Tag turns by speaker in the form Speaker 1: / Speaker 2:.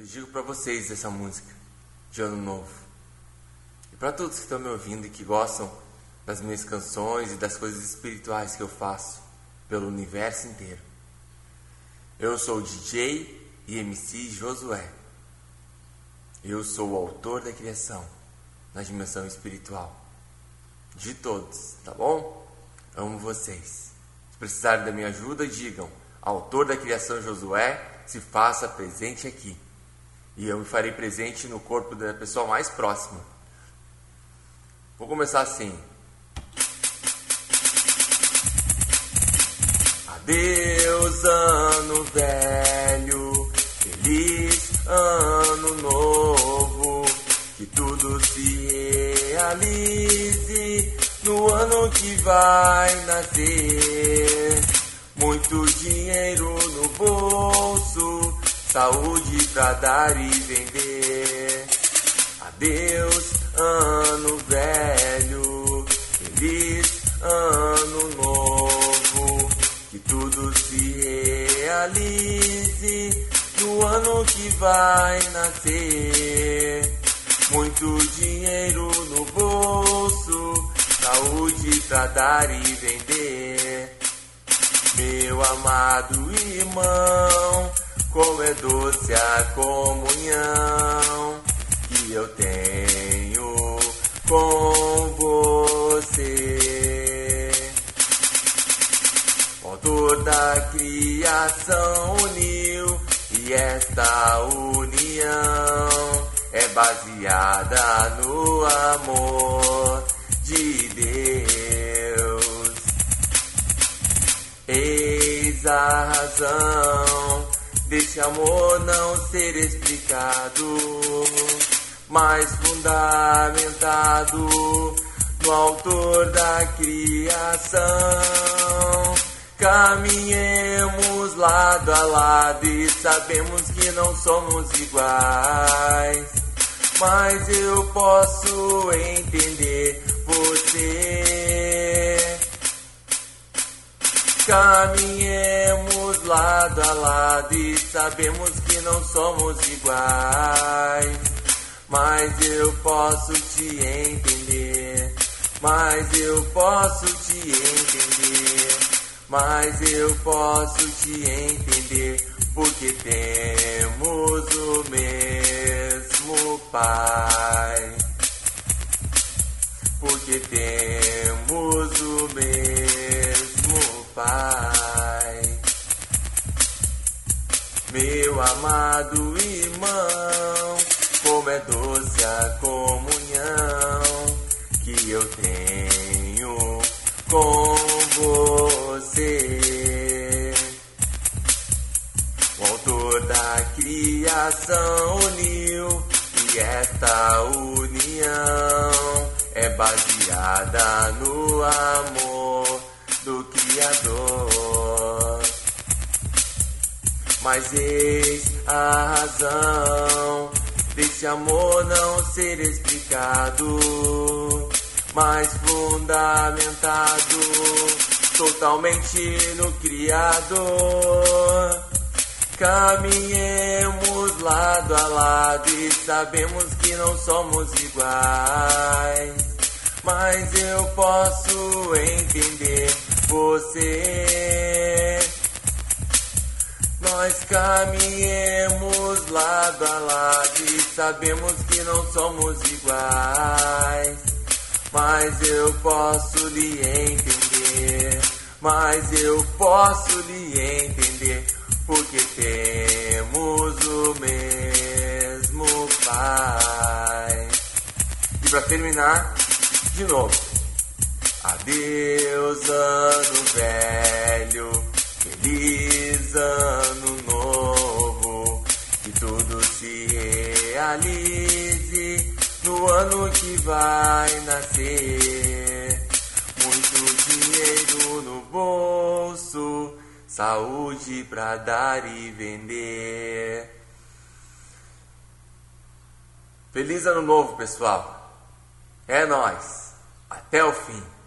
Speaker 1: dedico para vocês essa música de Ano Novo. E para todos que estão me ouvindo e que gostam das minhas canções e das coisas espirituais que eu faço pelo universo inteiro. Eu sou o DJ e MC Josué. Eu sou o autor da criação na dimensão espiritual. De todos, tá bom? Amo vocês. Se precisarem da minha ajuda, digam: autor da criação Josué, se faça presente aqui. E eu me farei presente no corpo da pessoa mais próxima. Vou começar assim. Adeus, ano velho, feliz ano novo, que tudo se realize no ano que vai nascer. Muito dinheiro no bolso, saúde pra dar e vender. Adeus, ano velho, feliz ano novo, que tudo se realize no ano que vai nascer. Muito dinheiro no bolso, saúde pra dar e vender. Meu amado irmão, como é doce a comunhão que eu tenho com você. O autor da criação uniu, e esta união é baseada no amor de Deus. Eis a razão desse amor não ser explicado, mas fundamentado no autor da criação. Caminhemos lado a lado e sabemos que não somos iguais, mas eu posso entender você. Caminhemos lado a lado e sabemos que não somos iguais, mas eu posso te entender, mas eu posso te entender, mas eu posso te entender, porque temos o mesmo Pai, porque temos o mesmo Pai. Meu amado irmão, como é doce a comunhão que eu tenho com você. O autor da criação uniu, e esta união é baseada no amor do Criador. Mas eis a razão desse amor não ser explicado, mas fundamentado totalmente no Criador. Caminhemos lado a lado e sabemos que não somos iguais, mas eu posso entender você. Nós caminhemos lado a lado e sabemos que não somos iguais, mas eu posso lhe entender, mas eu posso lhe entender, porque temos o mesmo Pai. E para terminar, de novo. Adeus, ano velho, feliz ano novo, que tudo se realize no ano que vai nascer. Muito dinheiro no bolso, saúde pra dar e vender. Feliz ano novo, pessoal. É nóis. Até o fim.